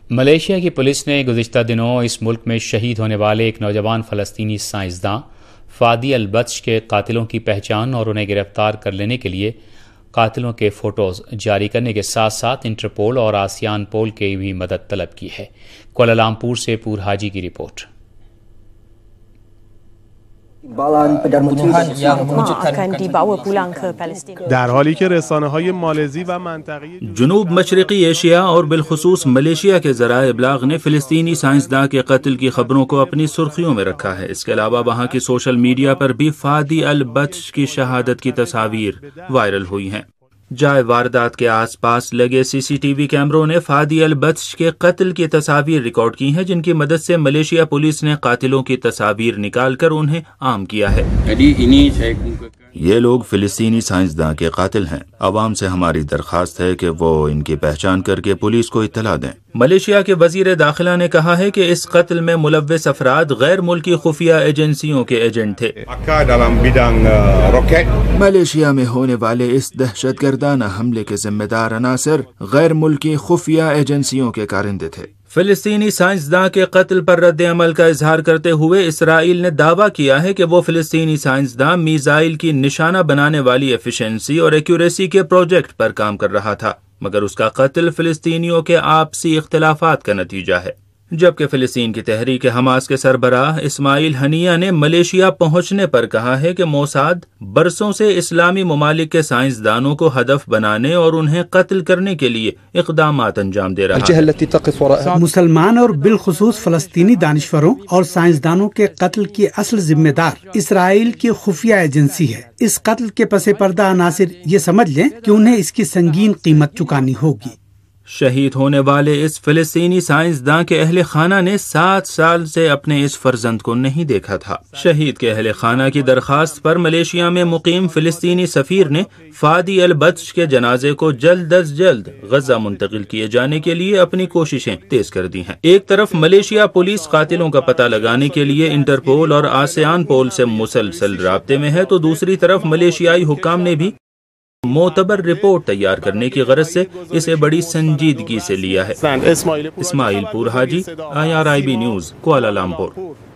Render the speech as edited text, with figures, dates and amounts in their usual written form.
Malaysia کی police نے گزشتہ دنوں اس ملک میں شہید ہونے والے ایک نوجوان فلسطینی سائنسداں فادی البطش کے قاتلوں کی پہچان اور انہیں گرفتار کر لینے کے لیے قاتلوں کے فوٹوز جاری کرنے کے ساتھ ساتھ انٹرپول اور آسیان پول کی بھی مدد طلب کی ہے۔ کوالالمپور سے پور حاجی کی رپورٹ۔ در حالی که رسانه‌های مالزی و منطقه‌ای جنوب مشرقی ایشیا اور بالخصوص ملیشیا کے ذرائع ابلاغ نے فلسطینی سائنسداں کے قتل کی خبروں کو اپنی سرخیوں میں رکھا ہے۔ اس کے علاوہ وہاں کی سوشل میڈیا پر بھی فادی البطش کی شہادت کی تصاویر وائرل ہوئی ہیں۔ جائے واردات کے آس پاس لگے سی سی ٹی وی کیمروں نے فادی البطش کے قتل کی تصاویر ریکارڈ کی ہیں، جن کی مدد سے ملیشیا پولیس نے قاتلوں کی تصاویر نکال کر انہیں عام کیا ہے۔ یہ لوگ فلسطینی سائنسداں کے قاتل ہیں۔ عوام سے ہماری درخواست ہے کہ وہ ان کی پہچان کر کے پولیس کو اطلاع دیں۔ ملیشیا کے وزیر داخلہ نے کہا ہے کہ اس قتل میں ملوث افراد غیر ملکی خفیہ ایجنسیوں کے ایجنٹ تھے۔ ملیشیا میں ہونے والے اس دہشت گردانہ حملے کے ذمہ دار عناصر غیر ملکی خفیہ ایجنسیوں کے کارندے تھے۔ فلسطینی سائنسداں کے قتل پر رد عمل کا اظہار کرتے ہوئے اسرائیل نے دعویٰ کیا ہے کہ وہ فلسطینی سائنسداں میزائل کی نشانہ بنانے والی ایفیشنسی اور ایکوریسی کے پروجیکٹ پر کام کر رہا تھا، مگر اس کا قتل فلسطینیوں کے آپسی اختلافات کا نتیجہ ہے۔ جبکہ فلسطین کی تحریک حماس کے سربراہ اسماعیل ہنیہ نے ملیشیا پہنچنے پر کہا ہے کہ موساد برسوں سے اسلامی ممالک کے سائنسدانوں کو ہدف بنانے اور انہیں قتل کرنے کے لیے اقدامات انجام دے رہا ہے۔ مسلمان اور بالخصوص فلسطینی دانشوروں اور سائنسدانوں کے قتل کی اصل ذمہ دار اسرائیل کی خفیہ ایجنسی ہے۔ اس قتل کے پس پردہ عناصر یہ سمجھ لیں کہ انہیں اس کی سنگین قیمت چکانی ہوگی۔ شہید ہونے والے اس فلسطینی سائنسداں کے اہل خانہ نے 7 سال سے اپنے اس فرزند کو نہیں دیکھا تھا۔ شہید کے اہل خانہ کی درخواست پر ملیشیا میں مقیم فلسطینی سفیر نے فادی البطش کے جنازے کو جلد از جلد غزہ منتقل کیے جانے کے لیے اپنی کوششیں تیز کر دی ہیں۔ ایک طرف ملیشیا پولیس قاتلوں کا پتہ لگانے کے لیے انٹرپول اور آسیان پول سے مسلسل رابطے میں ہے، تو دوسری طرف ملیشیائی حکام نے بھی معتبر رپورٹ تیار کرنے کی غرض سے اسے بڑی سنجیدگی سے لیا ہے۔ اسماعیل پور حاجی، IRIB نیوز، کوالالمپور۔